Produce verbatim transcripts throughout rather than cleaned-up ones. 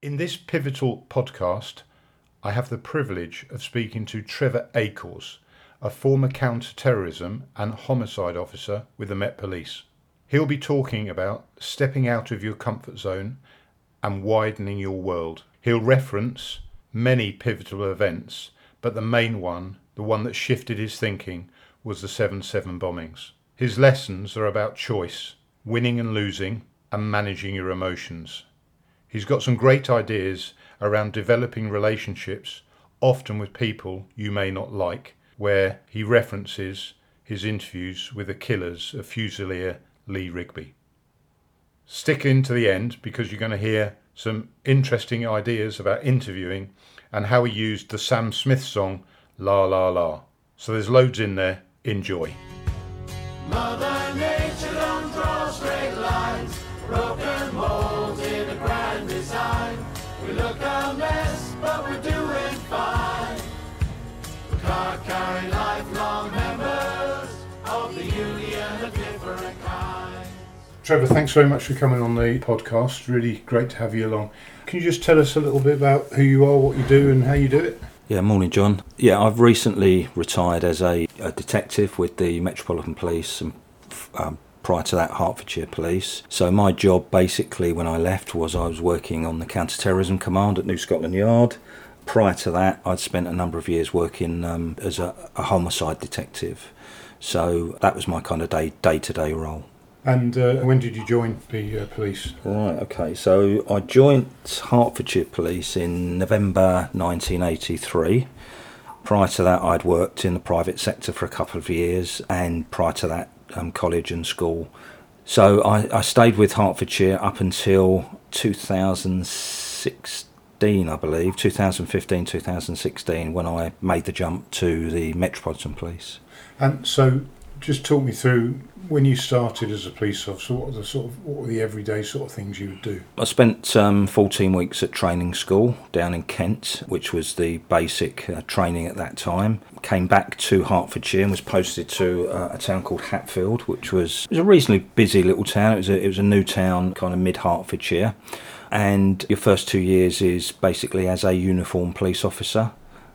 In this pivotal podcast, I have the privilege of speaking to Trevor Acors, a former counter-terrorism and homicide officer with the Met Police. He'll be talking about stepping out of your comfort zone and widening your world. He'll reference many pivotal events, but the main one, the one that shifted his thinking, was the seven seven bombings. His lessons are about choice, winning and losing, and managing your emotions. He's got some great ideas around developing relationships, often with people you may not like, where he references his interviews with the killers of Fusilier Lee Rigby. Stick in to the end because you're going to hear some interesting ideas about interviewing and how he used the Sam Smith song La La La. So there's loads in there. Enjoy. Mother Nature don't draw straight lines, broken molds in a grand design. We look a mess, but we're doing fine. We can't carry lifelong members of the union of different kinds. Trevor, thanks very much for coming on the podcast. Really great to have you along. Can you just tell us a little bit about who you are, what you do, and how you do it? Yeah, morning, John. Yeah, I've recently retired as a, a detective with the Metropolitan Police and um, prior to that Hertfordshire Police. So my job basically when I left was I was working on the counter-terrorism command at New Scotland Yard. Prior to that, I'd spent a number of years working um, as a, a homicide detective. So that was my kind of day, day-to-day role. And uh, when did you join the uh, police? Right, okay. So I joined Hertfordshire Police in November nineteen eighty-three. Prior to that, I'd worked in the private sector for a couple of years, and prior to that, um, college and school. So I, I stayed with Hertfordshire up until two thousand sixteen, I believe, two thousand fifteen, two thousand sixteen, when I made the jump to the Metropolitan Police. And so just talk me through when you started as a police officer, what were the sort of what were the everyday sort of things you would do? I spent um, fourteen weeks at training school down in Kent, which was the basic uh, training at that time. Came back to Hertfordshire and was posted to uh, a town called Hatfield, which was, was a reasonably busy little town. It was a, it was a new town, kind of mid-Hertfordshire. And your first two years is basically as a uniformed police officer.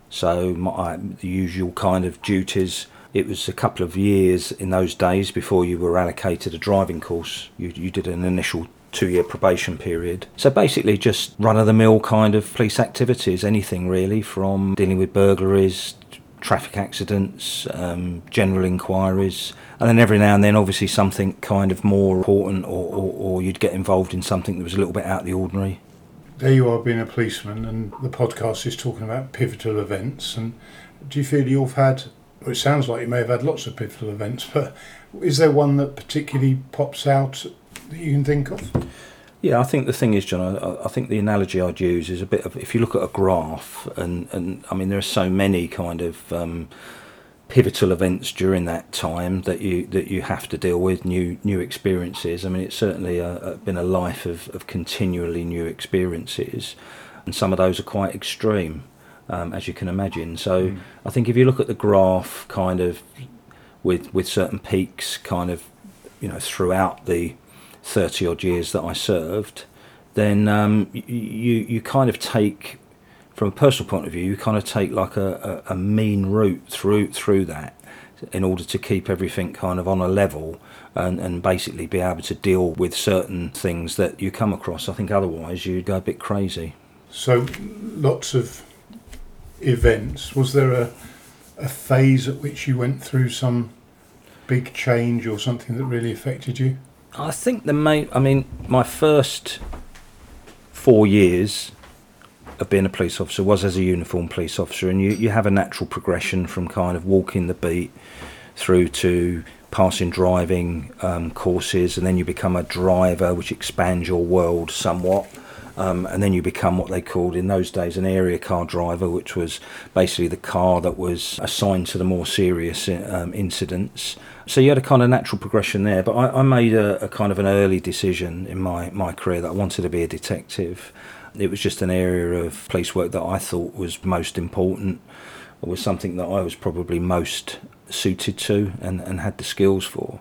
So my, the usual kind of duties. It was a couple of years in those days before you were allocated a driving course. You, you did an initial two-year probation period. So basically just run-of-the-mill kind of police activities, anything really, from dealing with burglaries, traffic accidents, um, general inquiries, and then every now and then obviously something kind of more important or, or, or you'd get involved in something that was a little bit out of the ordinary. There you are being a policeman, and the podcast is talking about pivotal events. And do you feel you've had... Well, it sounds like you may have had lots of pivotal events, but is there one that particularly pops out that you can think of? Yeah, I think the thing is, John, I, I think the analogy I'd use is a bit of, if you look at a graph, and, and I mean, there are so many kind of um, pivotal events during that time that you that you have to deal with, new new experiences. I mean, it's certainly a, a, been a life of, of continually new experiences, and some of those are quite extreme. Um, as you can imagine. So mm. I think if you look at the graph kind of with with certain peaks kind of, you know, throughout the thirty odd years that I served, then um, you, you kind of take, from a personal point of view, you kind of take like a, a, a mean route through through that in order to keep everything kind of on a level and, and basically be able to deal with certain things that you come across. I think otherwise you'd go a bit crazy. So lots of events. Was there a a phase at which you went through some big change or something that really affected you? I think the main, I mean, my first four years of being a police officer was as a uniformed police officer, and you, you have a natural progression from kind of walking the beat through to passing driving um, courses, and then you become a driver, which expands your world somewhat. Um, and then you become what they called in those days an area car driver, which was basically the car that was assigned to the more serious um, incidents. So you had a kind of natural progression there. But I, I made a, a kind of an early decision in my, my career that I wanted to be a detective. It was just an area of police work that I thought was most important, or was something that I was probably most suited to and, and had the skills for.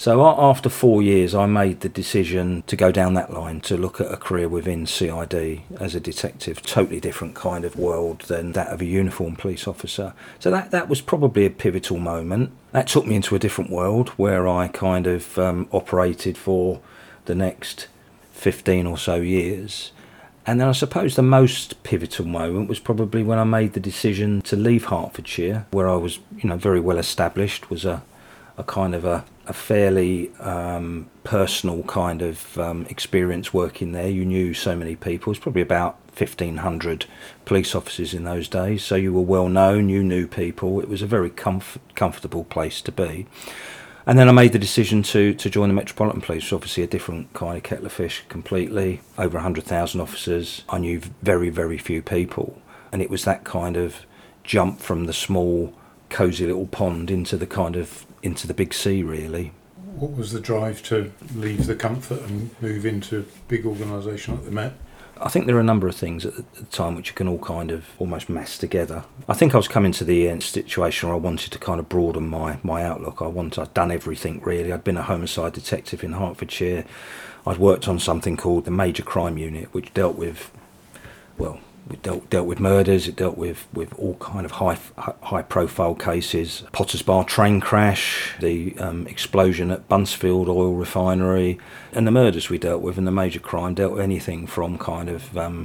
So after four years, I made the decision to go down that line, to look at a career within C I D as a detective. Totally different kind of world than that of a uniformed police officer. So that, that was probably a pivotal moment. That took me into a different world where I kind of um, operated for the next fifteen or so years. And then I suppose the most pivotal moment was probably when I made the decision to leave Hertfordshire, where I was, you know, very well established, was a, a kind of a, a fairly um, personal kind of um, experience working there. You knew so many people. It was probably about fifteen hundred police officers in those days, so you were well known, you knew people. It was a very comf- comfortable place to be. And then I made the decision to, to join the Metropolitan Police, obviously a different kind of kettle of fish completely, over one hundred thousand officers. I knew very, very few people. And it was that kind of jump from the small, cosy little pond into the kind of, into the big sea, really. What was the drive to leave the comfort and move into a big organisation like the Met? I think there are a number of things at the time which you can all kind of almost mass together. I think I was coming to the end situation where I wanted to kind of broaden my, my outlook. I wanted, I'd done everything really. I'd been a homicide detective in Hertfordshire. I'd worked on something called the Major Crime Unit, which dealt with, well, it dealt, dealt with murders, it dealt with, with all kind of high high profile cases. Potters Bar train crash, the um, explosion at Buncefield oil refinery, and the murders we dealt with, and the major crime dealt with anything from kind of um,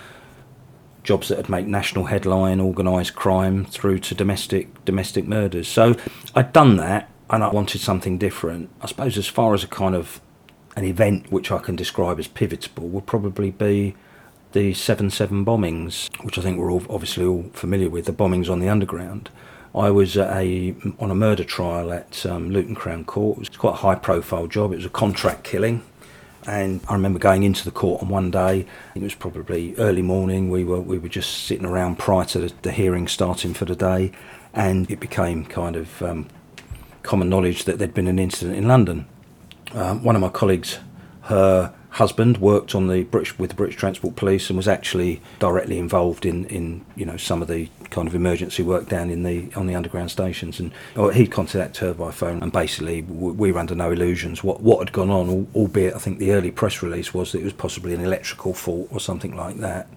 jobs that would make national headline, organised crime, through to domestic domestic murders. So I'd done that, and I wanted something different. I suppose as far as a kind of an event which I can describe as pivotal would probably be the seven seven bombings, which I think we're all obviously all familiar with, the bombings on the Underground. I was at a, on a murder trial at um, Luton Crown Court. It was quite a high profile job. It was a contract killing. And I remember going into the court on one day, it was probably early morning, we were we were just sitting around prior to the, the hearing starting for the day, and it became kind of um, common knowledge that there'd been an incident in London. Um, one of my colleagues, her husband worked on the British with the British Transport Police and was actually directly involved in, in you know some of the kind of emergency work down in the on the underground stations, and oh, he contacted her by phone, and basically we were under no illusions what what had gone on, albeit I think the early press release was that it was possibly an electrical fault or something like that.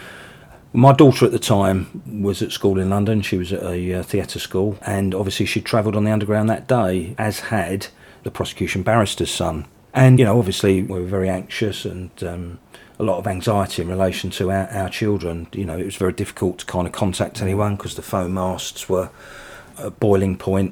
My daughter at the time was at school in London. She was at a uh, theatre school, and obviously she'd travelled on the Underground that day, as had the prosecution barrister's son. And, you know, obviously we were very anxious, and um, a lot of anxiety in relation to our, our children. You know, it was very difficult to kind of contact anyone because the phone masts were at boiling point.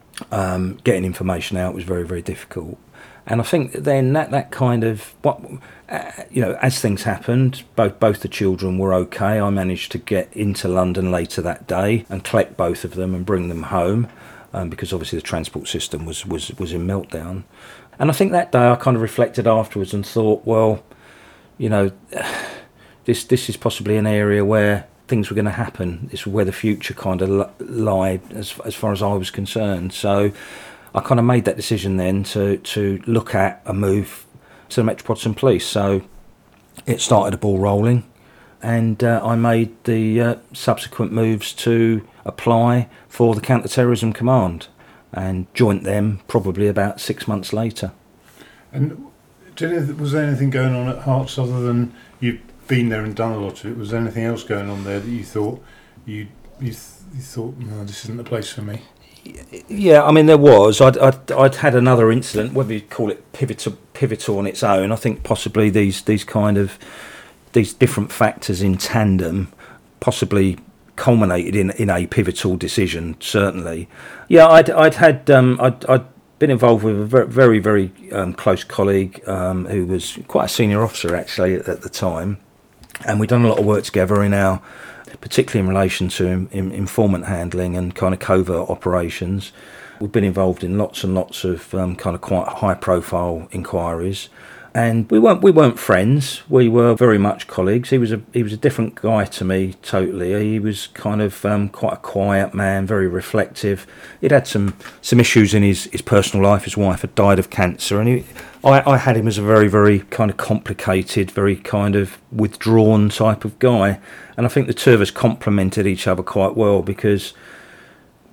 Um, getting information out was very, very difficult. And I think then that, that kind of, what uh, you know, as things happened, both both the children were okay. I managed to get into London later that day and collect both of them and bring them home, um, because obviously the transport system was, was, was in meltdown. And I think that day I kind of reflected afterwards and thought, well, you know, this this is possibly an area where things were going to happen. It's where the future kind of lied as as far as I was concerned. So I kind of made that decision then to, to look at a move to the Metropolitan Police. So it started a ball rolling, and uh, I made the uh, subsequent moves to apply for the Counter-Terrorism Command, and joined them probably about six months later. And did, was there anything going on at Herts other than you've been there and done a lot of it? Was there anything else going on there that you thought you you, th- you thought, no, this isn't the place for me? Yeah, I mean there was. I'd I'd, I'd had another incident, whether you call it pivotal pivotal on its own. I think possibly these these kind of these different factors in tandem possibly culminated in, in a pivotal decision, certainly. Yeah, I'd I'd had um, I'd I'd been involved with a very very, very um, close colleague um, who was quite a senior officer actually at, at the time, and we'd done a lot of work together in our, particularly in relation to in, in informant handling and kind of covert operations. We've been involved in lots and lots of um, kind of quite high profile inquiries. And we weren't we weren't friends. We were very much colleagues. He was a he was a different guy to me totally. He was kind of um, quite a quiet man, very reflective. He'd had some some issues in his, his personal life. His wife had died of cancer, and he, I, I had him as a very very kind of complicated, very kind of withdrawn type of guy. And I think the two of us complemented each other quite well, because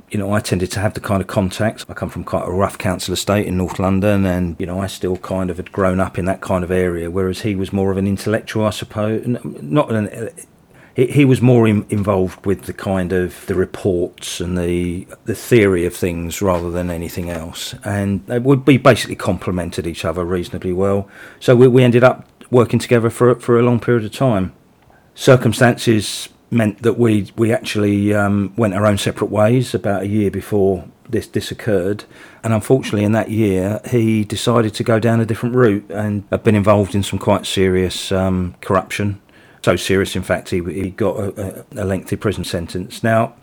you know, I tended to have the kind of contacts. I come from quite a rough council estate in North London, and, you know, I still kind of had grown up in that kind of area, whereas he was more of an intellectual, I suppose. Not an, he, he was more in, involved with the kind of the reports and the the theory of things rather than anything else. And they would be basically complemented each other reasonably well. So we, we ended up working together for for a long period of time. Circumstances meant that we we actually um, went our own separate ways about a year before this this occurred, and unfortunately in that year he decided to go down a different route and had been involved in some quite serious um, corruption. So serious, in fact, he he got a, a lengthy prison sentence. Now,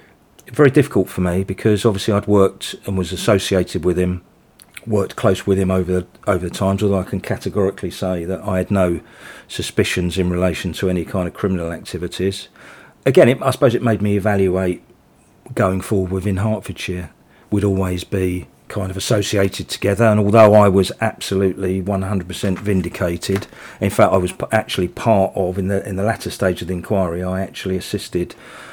very difficult for me because obviously I'd worked and was associated with him, worked close with him over the, over the times, although I can categorically say that I had no suspicions in relation to any kind of criminal activities. Again, it, I suppose it made me evaluate going forward within Hertfordshire. We'd always be kind of associated together, and although I was absolutely one hundred percent vindicated, in fact I was actually part of, in the in the latter stage of the inquiry, I actually assisted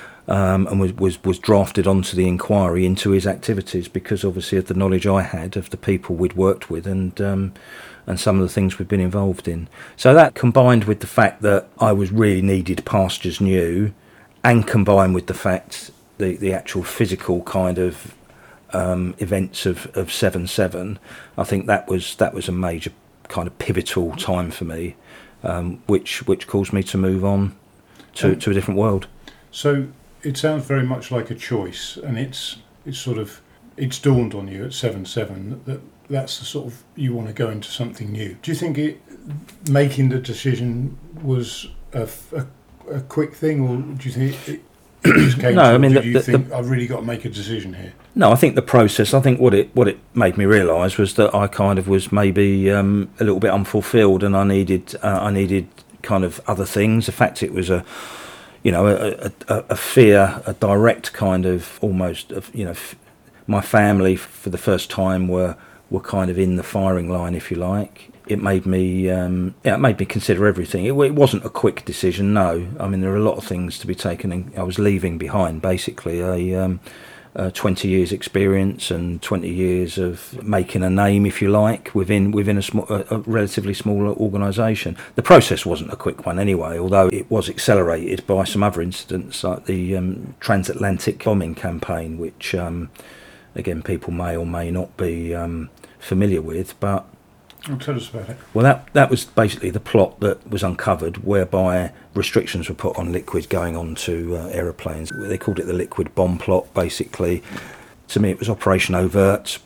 Um, and was, was, was drafted onto the inquiry into his activities because obviously of the knowledge I had of the people we'd worked with and um, and some of the things we'd been involved in. So that combined with the fact that I was really needed pastures new, and combined with the fact the, the actual physical kind of um, events of, of seven seven, I think that was that was a major kind of pivotal time for me, um, which which caused me to move on to, Um, to a different world. So it sounds very much like a choice, and it's it's sort of it's dawned on you at seven seven that that's the sort of you want to go into something new. Do you think it making the decision was a, a, a quick thing, or do you think it, it just came? No, to, I mean, did the, you the, think the, I've really got to make a decision here? No, I think the process. I think what it what it made me realise was that I kind of was maybe um, a little bit unfulfilled, and I needed uh, I needed kind of other things. In fact, it was a you know, a, a, a fear, a direct kind of almost, of, you know, f- my family for the first time were were kind of in the firing line, if you like. It made me, um, yeah, it made me consider everything. It, it wasn't a quick decision, no. I mean, there are a lot of things to be taken. In, I was leaving behind basically a. Um, Uh, twenty years experience and twenty years of making a name, if you like, within within a, small, a, a relatively small organisation. The process wasn't a quick one anyway, although it was accelerated by some other incidents like the um, transatlantic bombing campaign, which um, again people may or may not be um, familiar with. But Oh, tell us about it. well, that that was basically the plot that was uncovered, whereby restrictions were put on liquid going onto uh, aeroplanes. They called it the liquid bomb plot, basically. To me, it was Operation Overt,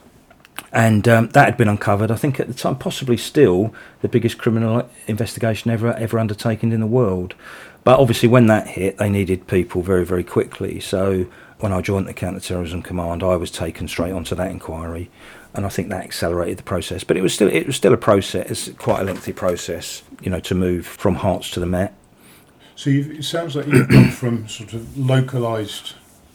and um, that had been uncovered. I think at the time, possibly still the biggest criminal investigation ever ever undertaken in the world. But obviously, when that hit, they needed people very, very quickly. So when I joined the Counter-Terrorism Command, I was taken straight onto that inquiry. And I think that accelerated the process, but it was still it was still a process, quite a lengthy process, you know, to move from Herts to the Met. So you've, it sounds like you've gone from sort of localised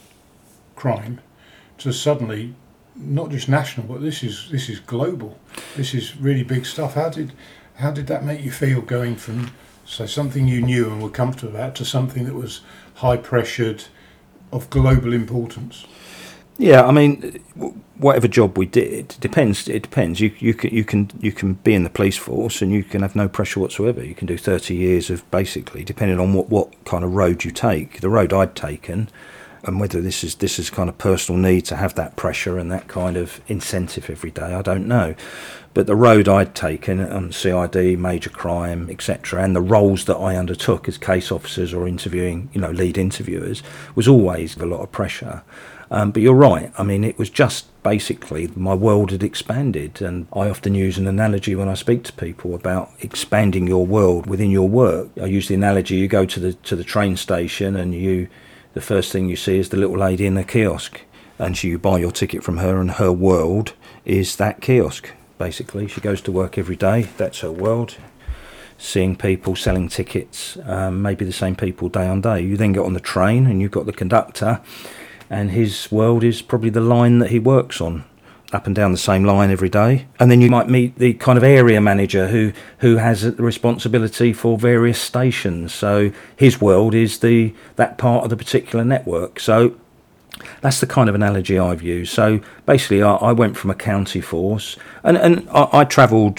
crime to suddenly not just national, but this is this is global. This is really big stuff. How did how did that make you feel going from so something you knew and were comfortable about to something that was high pressured, of global importance? Yeah, I mean, whatever job we did depends. It depends. You you can you can you can be in the police force and you can have no pressure whatsoever. You can do thirty years of basically, depending on what, what kind of road you take. The road I'd taken, and whether this is this is kind of personal need to have that pressure and that kind of incentive every day, I don't know. But the road I'd taken on C I D, major crime, et cetera, and the roles that I undertook as case officers or interviewing, you know, lead interviewers, was always a lot of pressure. Um, but you're right. I mean, it was just basically my world had expanded, and I often use an analogy when I speak to people about expanding your world within your work. I use the analogy: you go to the to the train station, and you, the first thing you see is the little lady in the kiosk, and so you buy your ticket from her, and her world is that kiosk. Basically, she goes to work every day. That's her world. Seeing people selling tickets, um, maybe the same people day on day. You then get on the train, and you've got the conductor. And his world is probably the line that he works on, up and down the same line every day. And then you might meet the kind of area manager who, who has the responsibility for various stations. So his world is the that part of the particular network. So That's the kind of analogy I've used. So basically, I, I went from a county force, and, and I, I travelled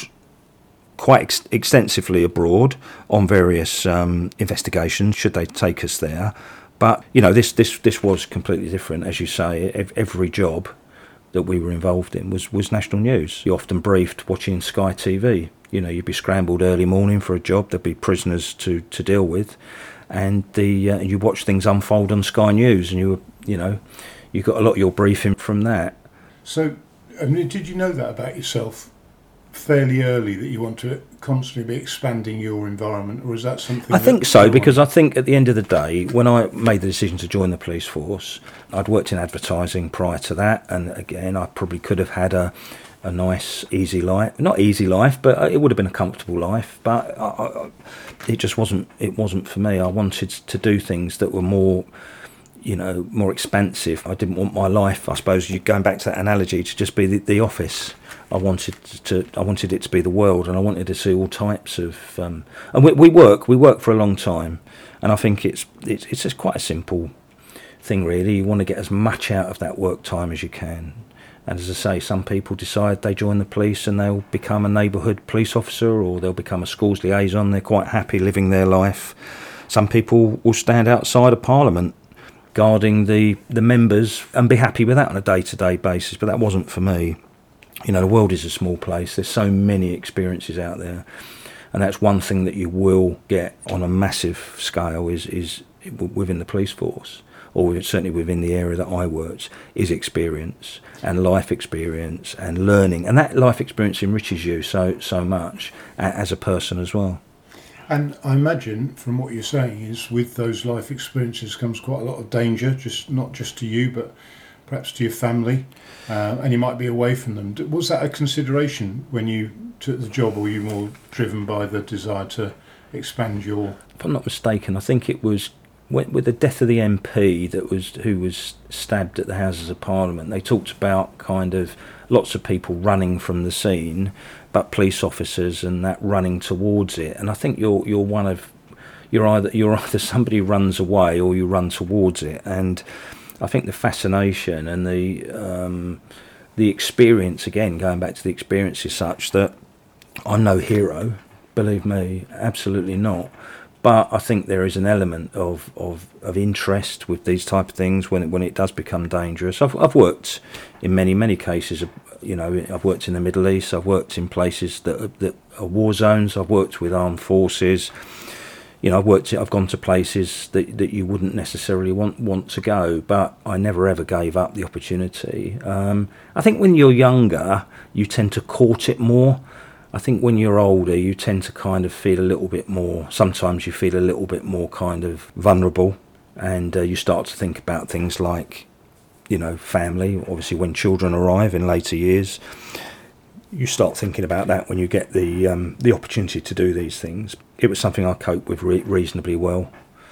quite ex- extensively abroad on various um, investigations, should they take us there. But, you know, this, this, this was completely different. As you say, every job that we were involved in was, was national news. You often briefed watching Sky T V. You know, you'd be scrambled early morning for a job. There'd be prisoners to, to deal with. And the uh, you watch things unfold on Sky News, and you were, you know, you got a lot of your briefing from that. So, I mean, did you know that about yourself fairly early, that you want to constantly be expanding your environment, or is that something? I think so, because I think at the end of the day, when I made the decision to join the police force, I'd worked in advertising prior to that, and again, I probably could have had a a nice, easy life. Not easy life, but it would have been a comfortable life. But I, I, it just wasn't. It wasn't for me. I wanted to do things that were more, you know, more expansive. I didn't want my life, I suppose, you going back to that analogy, to just be the, the office. I wanted to. I wanted it to be the world, and I wanted to see all types of. Um, and we, we work. We work for a long time, and I think it's it's it's just quite a simple thing, really. You want to get as much out of that work time as you can. And as I say, some people decide they join the police and they'll become a neighbourhood police officer, or they'll become a schools liaison. They're quite happy living their life. Some people will stand outside of Parliament guarding the, the members and be happy with that on a day-to-day basis, but that wasn't for me. You know, the world is a small place. There's so many experiences out there, and that's one thing that you will get on a massive scale is, is within the police force, or certainly within the area that I worked, is experience and life experience and learning. And that life experience enriches you so so much as a person as well. And I imagine from what you're saying is with those life experiences comes quite a lot of danger, just not just to you, but perhaps to your family, uh, and you might be away from them. Was that a consideration when you took the job, or were you more driven by the desire to expand your... If I'm not mistaken, I think it was with the death of the M P that was who was stabbed at the Houses of Parliament. They talked about kind of lots of people running from the scene, but police officers and that running towards it. And I think you're you're one of you're either you're either somebody who runs away or you run towards it. And I think the fascination and the um, the experience, again going back to the experience, is such that I'm no hero, believe me, absolutely not. But I think there is an element of, of, of interest with these type of things when it, when it does become dangerous. I've I've worked in many many cases. You know, I've worked in the Middle East. I've worked in places that are, that are war zones. I've worked with armed forces. You know, I've worked. I've gone to places that, that you wouldn't necessarily want want to go. But I never ever gave up the opportunity. Um, I think when you're younger, you tend to court it more. I think when you're older, you tend to kind of feel a little bit more, sometimes you feel a little bit more kind of vulnerable, and uh, you start to think about things like, you know, family. Obviously, when children arrive in later years, you start thinking about that when you get the um, the opportunity to do these things. It was something I coped with re- reasonably well.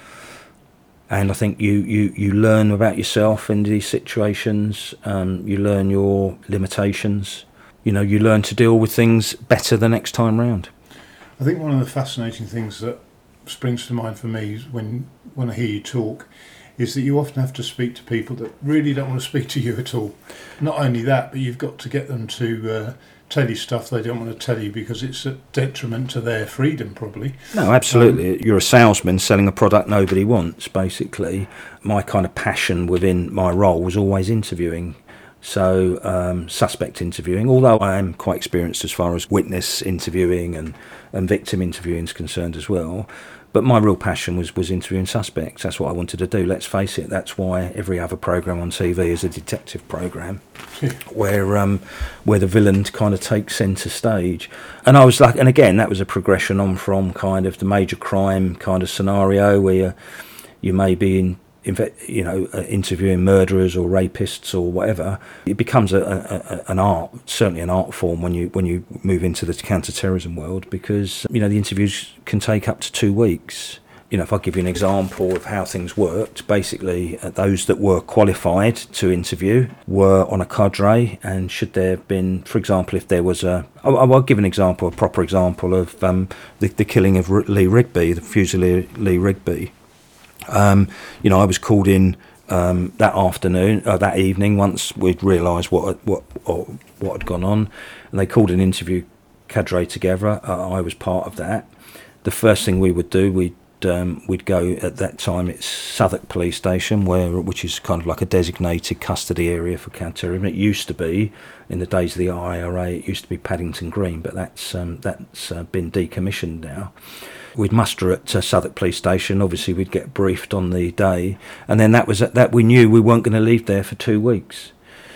And I think you, you, you learn about yourself in these situations, um, you learn your limitations. You know, you learn to deal with things better the next time round. I think one of the fascinating things that springs to mind for me when when I hear you talk is that you often have to speak to people that really don't want to speak to you at all. Not only that, but you've got to get them to uh, tell you stuff they don't want to tell you because it's a detriment to their freedom, probably. No, absolutely. Um, You're a salesman selling a product nobody wants, basically. My kind of passion within my role was always interviewing. So um, suspect interviewing, although I am quite experienced as far as witness interviewing and, and victim interviewing is concerned as well. But my real passion was, was interviewing suspects. That's what I wanted to do. Let's face it, that's why every other programme on T V is a detective programme where um, where the villain kind of takes centre stage. And I was like, and again, that was a progression on from kind of the major crime kind of scenario where you, you may be in you know, uh, interviewing murderers or rapists or whatever. It becomes a, a, a, an art, certainly an art form when you when you move into the counter-terrorism world, because, you know, the interviews can take up to two weeks. You know, if I give you an example of how things worked, basically uh, those that were qualified to interview were on a cadre, and should there have been, for example, if there was a, I'll, I'll give an example, a proper example of um, the, the killing of Lee Rigby, the Fusilier Lee Rigby. Um, you know, I was called in um, that afternoon, uh, that evening, once we'd realised what what or what had gone on, and they called an interview cadre together. Uh, I was part of that. The first thing we would do, we'd um, we'd go at that time. It's Southwark Police Station, where which is kind of like a designated custody area for counter-terrorism. It used to be in the days of the I R A. It used to be Paddington Green, but that's um, that's uh, been decommissioned now. We'd muster at uh, Southwark Police Station. Obviously, we'd get briefed on the day, and then that was at that we knew we weren't going to leave there for two weeks.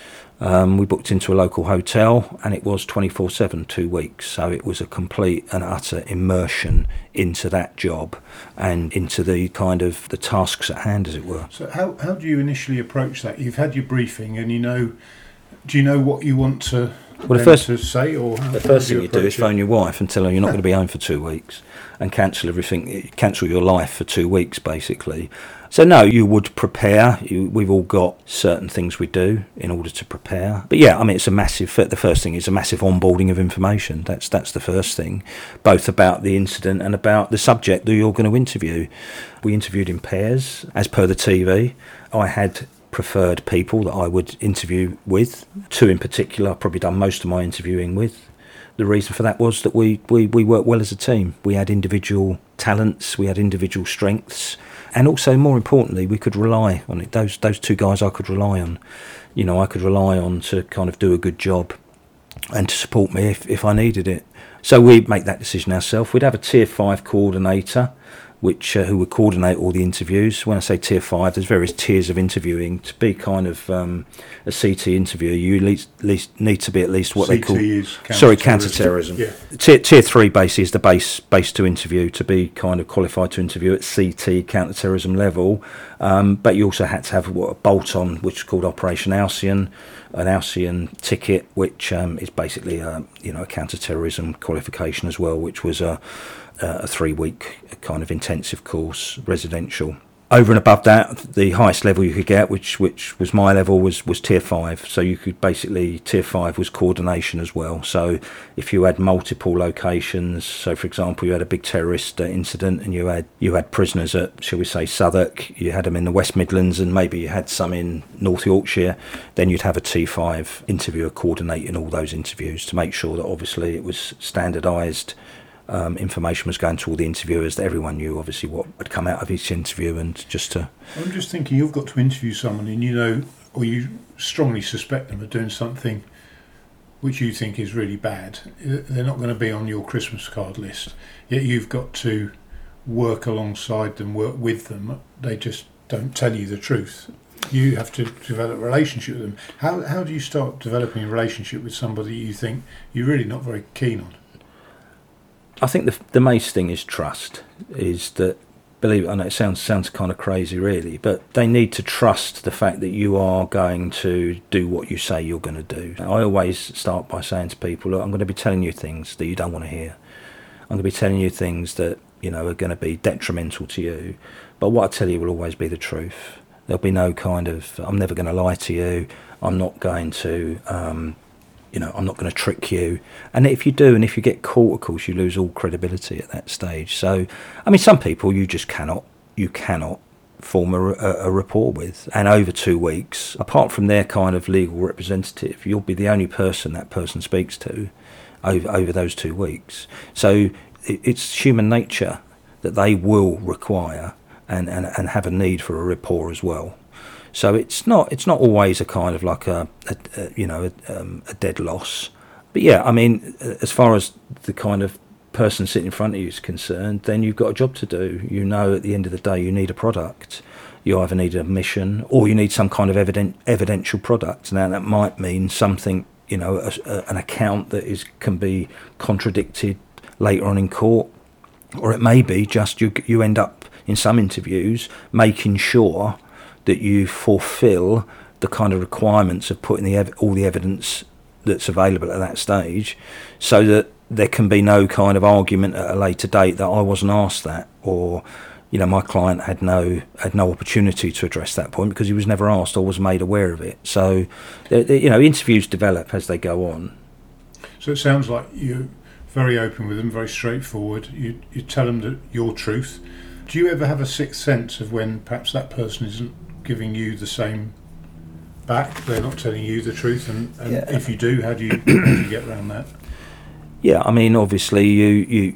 Um, we booked into a local hotel, and it was twenty-four seven, two weeks. So it was a complete and utter immersion into that job and into the kind of the tasks at hand, as it were. So how how do you initially approach that? You've had your briefing, and you know, do you know what you want to, well, the first, to say? Or how, the first do thing you do is it? phone your wife and tell her you're not going to be home for two weeks and cancel everything, cancel your life for two weeks, basically. So no, you would prepare. You, we've all got certain things we do in order to prepare. But yeah, I mean, it's a massive. The first thing is a massive onboarding of information. That's that's the first thing, both about the incident and about the subject that you're going to interview. We interviewed in pairs, as per the T V. I had preferred people that I would interview with. Two in particular, I've probably done most of my interviewing with. The reason for that was that we, we, we worked well as a team. We had individual talents, we had individual strengths, and also, more importantly, we could rely on it. Those those two guys I could rely on. You know, I could rely on to kind of do a good job and to support me if, if I needed it. So we'd make that decision ourselves. We'd have a tier five coordinator, which uh, who would coordinate all the interviews. When I say tier five, there's various tiers of interviewing. To be kind of um, a C T interviewer, you at least, least need to be at least what C T they call is counter sorry counter-terrorism. Yeah. Tier, tier three base is the base base to interview. To be kind of qualified to interview at C T counter-terrorism level, um, but you also had to have what a bolt-on, which is called Operation Alcyon, an Alcyon ticket, which um, is basically a you know a counter-terrorism qualification as well, which was a a three-week kind of intensive course, residential. Over and above that, the highest level you could get, which which was my level, was, was tier five. So you could basically, tier five was coordination as well. So if you had multiple locations, so for example, you had a big terrorist uh, incident and you had you had prisoners at, shall we say, Southwark, you had them in the West Midlands, and maybe you had some in North Yorkshire, then you'd have a T five interviewer coordinating all those interviews to make sure that obviously it was standardised. Um, information was going to all the interviewers, that everyone knew obviously what had come out of each interview, and just to... I'm just thinking, you've got to interview someone and you know, or you strongly suspect them of doing something which you think is really bad. They're not going to be on your Christmas card list, yet you've got to work alongside them, work with them. They just don't tell you the truth. You have to develop a relationship with them. How, how do you start developing a relationship with somebody you think you're really not very keen on? I think the the main thing is trust. Is that, believe it or not, it sounds sounds kind of crazy, really, but they need to trust the fact that you are going to do what you say you're going to do. I always start by saying to people, look, I'm going to be telling you things that you don't want to hear. I'm going to be telling you things that you know are going to be detrimental to you, but what I tell you will always be the truth. There'll be no kind of, I'm never going to lie to you. I'm not going to. Um, You know, I'm not going to trick you. And if you do, and if you get caught, of course, you lose all credibility at that stage. So, I mean, some people you just cannot, you cannot form a, a, a rapport with. And over two weeks, apart from their kind of legal representative, you'll be the only person that person speaks to over, over those two weeks. So it, it's human nature that they will require and, and, and have a need for a rapport as well. So it's not it's not always a kind of like a, a, a you know a, um, a dead loss, but yeah, I mean, as far as the kind of person sitting in front of you is concerned, then you've got a job to do. You know, at the end of the day, you need a product. You either need a mission or you need some kind of evident evidential product. Now that might mean something, you know, a, a, an account that is can be contradicted later on in court, or it may be just you you end up in some interviews making sure that you fulfil the kind of requirements of putting the ev- all the evidence that's available at that stage, so that there can be no kind of argument at a later date that I wasn't asked that, or you know my client had no had no opportunity to address that point because he was never asked or was made aware of it. So they, they, you know interviews develop as they go on. So it sounds like you're very open with them, very straightforward. You you tell them that your truth. Do you ever have a sixth sense of when perhaps that person isn't giving you the same back. They're not telling you the truth, and, and Yeah. if you do, how do you, how do you get around that? Yeah, I mean, obviously, you, you.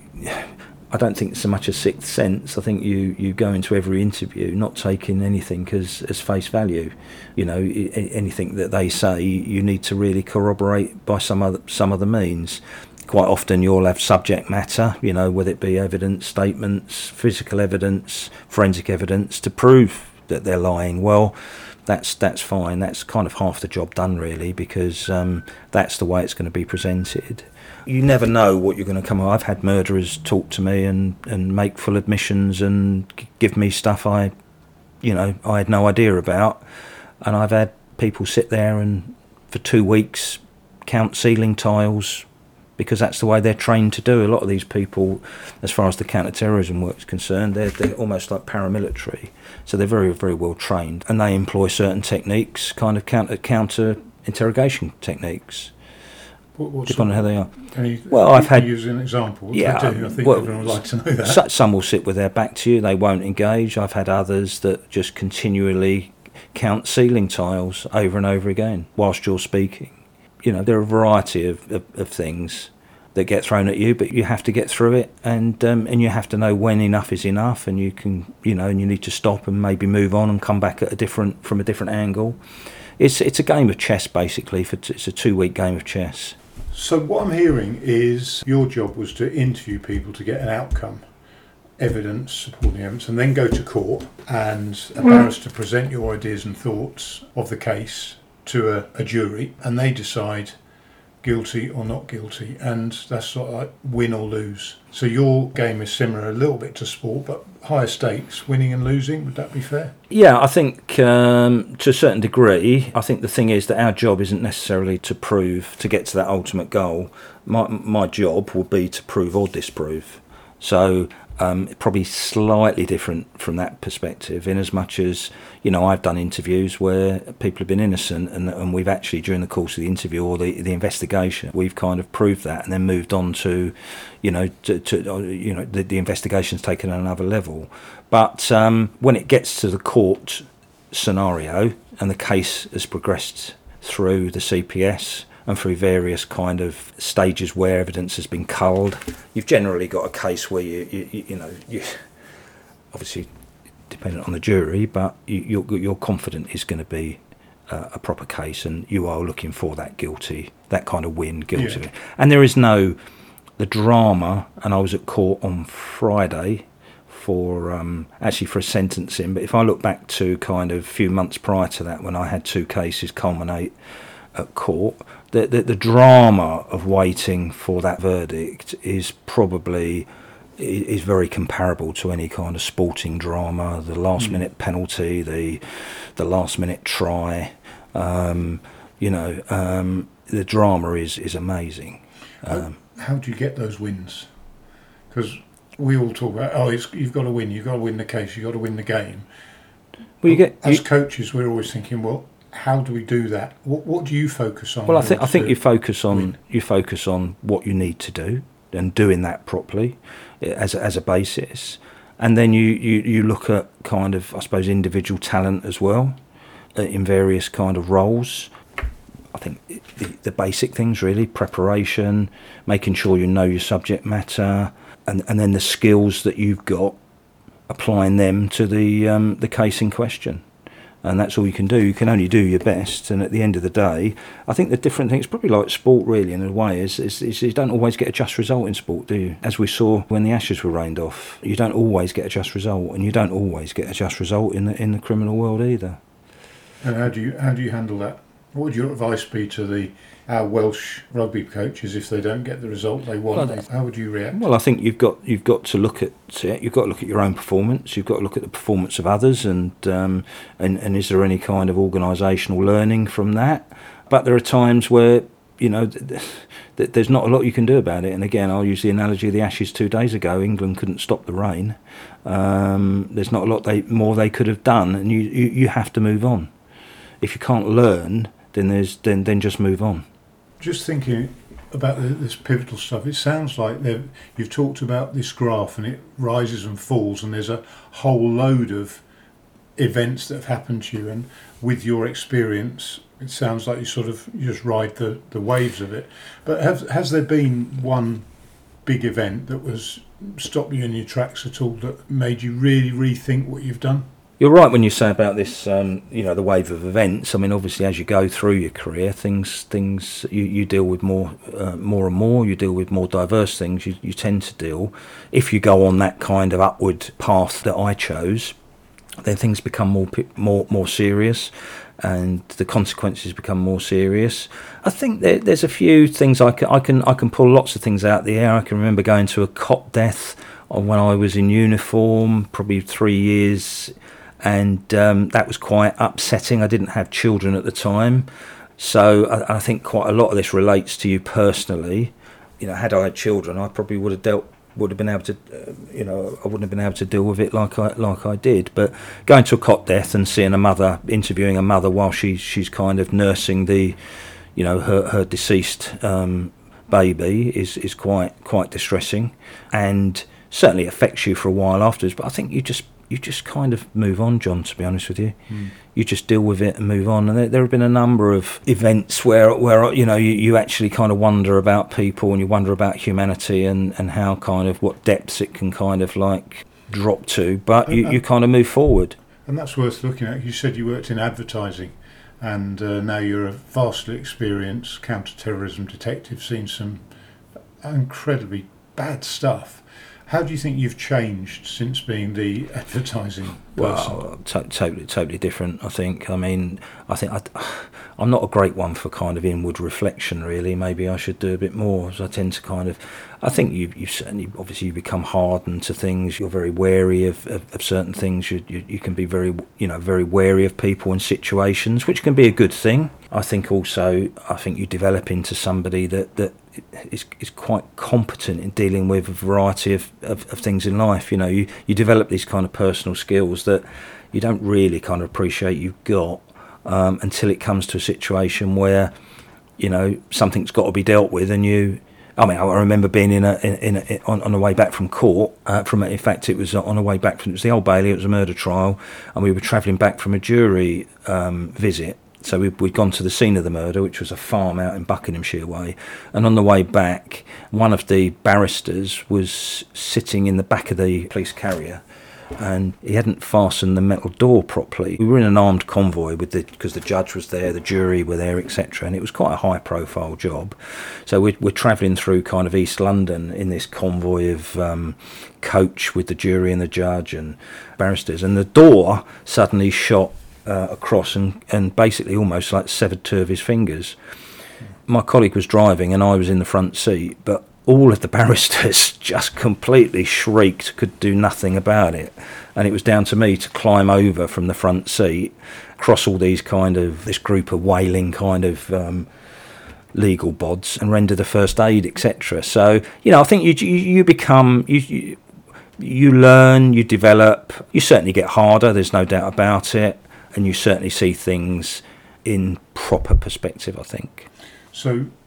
I don't think it's so much a sixth sense. I think you, you go into every interview not taking anything as, as face value. You know, I- anything that they say, you need to really corroborate by some other some other means. Quite often, you'll have subject matter. You know, whether it be evidence, statements, physical evidence, forensic evidence, to prove that they're lying. Well, that's that's fine. That's kind of half the job done, really, because um, that's the way it's going to be presented. You never know what you're going to come up. I've had murderers talk to me and, and make full admissions and g- give me stuff I, you know, I had no idea about. And I've had people sit there and for two weeks count ceiling tiles because that's the way they're trained to do. A lot of these people, as far as the counter-terrorism work is concerned, they're, they're almost like paramilitary. So they're very, very well trained. And they employ certain techniques, kind of counter, counter interrogation techniques. What, what Depending on how they are. Can you, Well, you I've had- use an example? What Yeah, do they do? I think well, everyone would like to know that. So- Some will sit with their back to you, they won't engage. I've had others that just continually count ceiling tiles over and over again whilst you're speaking. You know, there are a variety of, of, of things that get thrown at you, but you have to get through it, and um, and you have to know when enough is enough, and you can, you know, and you need to stop and maybe move on and come back at a different from a different angle. It's it's a game of chess basically. For t- it's a two week game of chess. So what I'm hearing is your job was to interview people to get an outcome, evidence, supporting evidence, and then go to court and a barrister present your ideas and thoughts of the case to a, a jury, and they decide guilty or not guilty, and that's sort of like win or lose. So your game is similar a little bit to sport, but higher stakes, winning and losing. Would that be fair? Yeah, I think um, to a certain degree, I think the thing is that our job isn't necessarily to prove, to get to that ultimate goal. My my job will be to prove or disprove. So um, probably slightly different from that perspective, in as much as, you know, I've done interviews where people have been innocent, and, and we've actually, during the course of the interview or the, the investigation, we've kind of proved that and then moved on to, you know, to, to you know, the, the investigation's taken another level. But um, when it gets to the court scenario and the case has progressed through the C P S and through various kind of stages where evidence has been culled, you've generally got a case where you, you, you know, you obviously dependent on the jury, but you, you're, you're confident it's going to be uh, a proper case, and you are looking for that guilty, that kind of win, guilty. Yeah. And there is no, the drama, and I was at court on Friday for, um, actually for a sentencing, but if I look back to kind of a few months prior to that, when I had two cases culminate at court, the, the, the drama of waiting for that verdict is probably is very comparable to any kind of sporting drama. The last Mm. minute penalty, the the last minute try, um, you know, um, the drama is is amazing. Um, How do you get those wins? Because we all talk about, oh, it's, you've got to win, you've got to win the case, you've got to win the game. well, you get As you, coaches, we're always thinking, well, how do we do that? What What do you focus on? well, I in think I order think to- you focus on win? you focus on what you need to do and doing that properly as a, as a basis, and then you, you, you look at kind of, I suppose, individual talent as well uh, in various kind of roles. I think it, it, the basic things really: preparation, making sure you know your subject matter, and and then the skills that you've got, applying them to the um, the case in question. And that's all you can do. You can only do your best, and at the end of the day, I think the different thing, it's probably like sport really in a way, is, is, is you don't always get a just result in sport, do you? As we saw when the Ashes were rained off, you don't always get a just result, and you don't always get a just result in the in the criminal world either. And how do you how do you handle that? What would your advice be to the our Welsh rugby coaches if they don't get the result they want? Well, How would you react? Well, I think you've got you've got to look at it. You've got to look at your own performance. You've got to look at the performance of others, and um, and and is there any kind of organisational learning from that? But there are times where, you know, th- th- there's not a lot you can do about it. And again, I'll use the analogy of the Ashes two days ago. England couldn't stop the rain. Um, there's not a lot they more they could have done, and you, you, you have to move on. If you can't learn, then there's then then just move on. Just thinking about the, this pivotal stuff, it sounds like they've- you've talked about this graph and it rises and falls, and there's a whole load of events that have happened to you, and with your experience, it sounds like you sort of you just ride the, the waves of it. But have, has there been one big event that was stopped you in your tracks at all, that made you really rethink what you've done? You're right when you say about this, um, you know, the wave of events. I mean, obviously, as you go through your career, things, things you, you deal with more, uh, more and more. You deal with more diverse things. You, you tend to deal. If you go on that kind of upward path that I chose, then things become more, more, more serious, and the consequences become more serious. I think there, there's a few things I can, I can, I can pull lots of things out of the air. I can remember going to a cop death when I was in uniform, probably three years. And um, that was quite upsetting. I didn't have children at the time. So I, I think quite a lot of this relates to you personally. You know, had I had children, I probably would have dealt, would have been able to, uh, you know, I wouldn't have been able to deal with it like I like I did. But going to a cot death and seeing a mother, interviewing a mother while she, she's kind of nursing the, you know, her, her deceased um, baby is, is quite quite distressing, and certainly affects you for a while afterwards. But I think you just you just kind of move on, John, to be honest with you. Mm. You just deal with it and move on. And there, there have been a number of events where, where you know, you, you actually kind of wonder about people, and you wonder about humanity, and, and how kind of what depths it can kind of like drop to. But you, you kind of move forward. And that's worth looking at. You said you worked in advertising, and uh, now you're a vastly experienced counter-terrorism detective, seen some incredibly bad stuff. How do you think you've changed since being the advertising person? Well, to- totally, totally different. I think. I mean, I think I, I'm not a great one for kind of inward reflection. Really, maybe I should do a bit more. As I tend to kind of, I think you, you certainly, obviously, you become hardened to things. You're very wary of, of, of certain things. You, you, you can be very, you know, very wary of people and situations, which can be a good thing. I think also, I think you develop into somebody that that. Is, is quite competent in dealing with a variety of, of, of things in life. You know, you, you develop these kind of personal skills that you don't really kind of appreciate you've got um, until it comes to a situation where, you know, something's got to be dealt with, and you. I mean, I remember being in a in, in a, on on the way back from court. Uh, from in fact, it was on the way back from it was the Old Bailey. It was a murder trial, and we were travelling back from a jury um, visit. So we'd, we'd gone to the scene of the murder, which was a farm out in Buckinghamshire way. And on the way back, one of the barristers was sitting in the back of the police carrier, and he hadn't fastened the metal door properly. We were in an armed convoy with the because the judge was there, the jury were there, et cetera. And it was quite a high-profile job. So we're, we're travelling through kind of East London in this convoy of um, coach with the jury and the judge and barristers. And the door suddenly shot Uh, across and, and basically almost like severed two of his fingers. My colleague was driving and I was in the front seat, but all of the barristers just completely shrieked, could do nothing about it, and it was down to me to climb over from the front seat, cross all these kind of this group of wailing kind of um, legal bods, and render the first aid, et cetera. So you know, I think you you, you become you, you you learn, you develop, you certainly get harder. There's no doubt about it. And you certainly see things in proper perspective, I think. So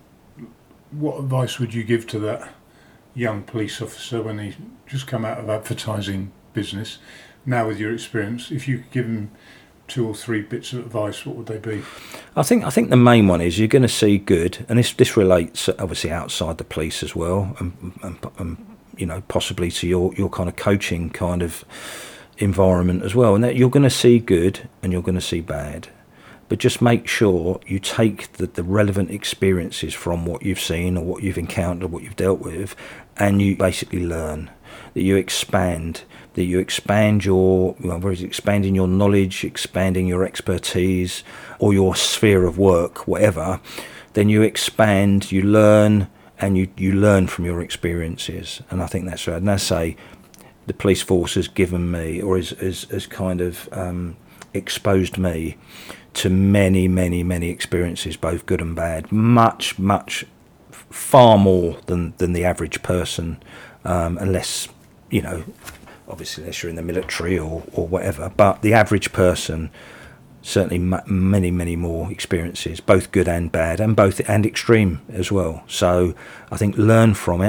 what advice would you give to that young police officer when he just come out of advertising business, now with your experience? If you could give him two or three bits of advice, what would they be? I think I think the main one is you're going to see good, and this, this relates obviously outside the police as well, and, and, and you know, possibly to your, your kind of coaching kind of environment as well, and that you're going to see good and you're going to see bad, but just make sure you take the, the relevant experiences from what you've seen or what you've encountered or what you've dealt with, and you basically learn, that you expand that you expand your you know, whether it's expanding your knowledge, expanding your expertise or your sphere of work, whatever, then you expand, you learn, and you, you learn from your experiences. And I think that's right. And I say the police force has given me, or has, has, has kind of um, exposed me to many, many, many experiences, both good and bad, much, much, far more than, than the average person, um, unless, you know, obviously unless you're in the military or, or whatever. But the average person, certainly m- many, many more experiences, both good and bad, and both and extreme as well. So I think learn from it,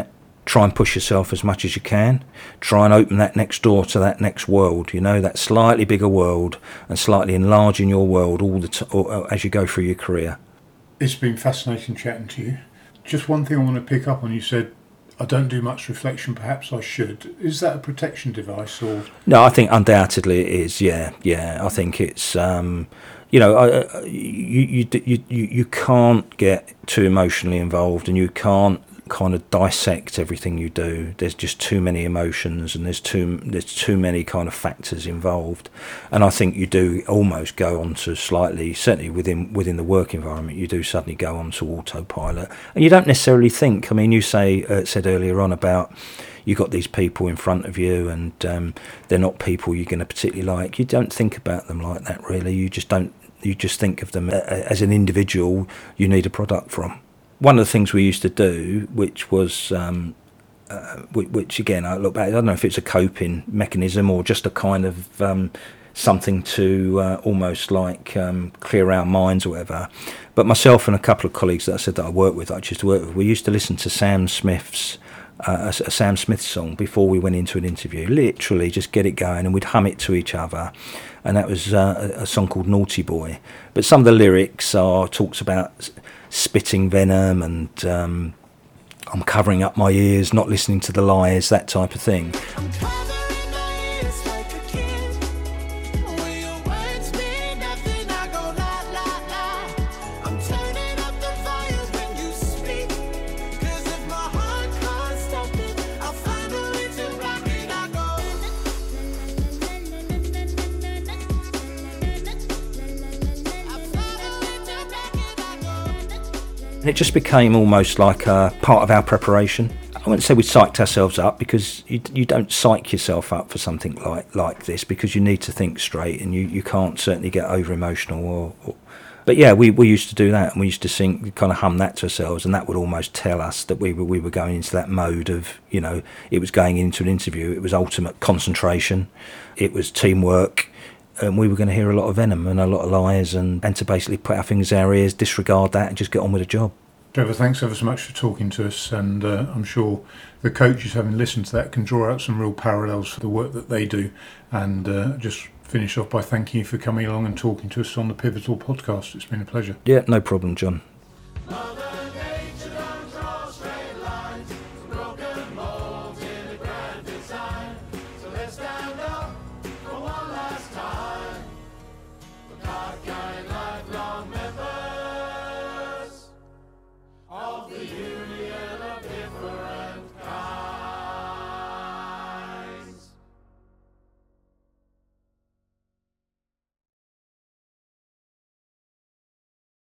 try and push yourself as much as you can. Try and open that next door to that next world, you know, that slightly bigger world, and slightly enlarging your world all the t- or, as you go through your career. It's been fascinating chatting to you. Just one thing I want to pick up on, you said, I don't do much reflection, perhaps I should. Is that a protection device? Or No, I think undoubtedly it is, yeah, yeah. I think it's, um, you know, I, you, you, you, you, you can't get too emotionally involved, and you can't kind of dissect everything you do. There's just too many emotions, and there's too there's too many kind of factors involved, and I think you do almost go on to slightly, certainly within within the work environment, you do suddenly go on to autopilot, and you don't necessarily think. I mean, you say uh, said earlier on about you've got these people in front of you, and um, they're not people you're going to particularly like. You don't think about them like that, really. You just don't. You just think of them as an individual you need a product from. One of the things we used to do, which was, um, uh, which, which again, I look back, I don't know if it's a coping mechanism or just a kind of um, something to uh, almost like um, clear our minds or whatever. But myself and a couple of colleagues that I said that I work with, I used to work with, we used to listen to Sam Smith's, uh, a, a Sam Smith song before we went into an interview. Literally just get it going, and we'd hum it to each other. And that was uh, a, a song called Naughty Boy. But some of the lyrics are talks about spitting venom and um, I'm covering up my ears, not listening to the lies, that type of thing. I'm covering my ears like a kid. When your words mean nothing, I go la la la. I'm turning up the volume when you speak. 'Cause if my heart can't stop it, I'll find a way to rock it. I go. I'll find a way to rock it. I go. And it just became almost like a part of our preparation. I wouldn't say we psyched ourselves up, because you, you don't psych yourself up for something like, like this, because you need to think straight, and you, you can't certainly get over emotional. Or, or, but yeah, we, we used to do that, and we used to sing, kind of hum that to ourselves, and that would almost tell us that we were we were going into that mode of, you know, it was going into an interview. It was ultimate concentration. It was teamwork. And we were going to hear a lot of venom and a lot of lies, and, and to basically put our fingers in our ears, disregard that, and just get on with the job. Trevor, thanks ever so much for talking to us, and uh, I'm sure the coaches, having listened to that, can draw out some real parallels for the work that they do. And uh, just finish off by thanking you for coming along and talking to us on the Pivotal podcast. It's been a pleasure. Yeah, no problem, John.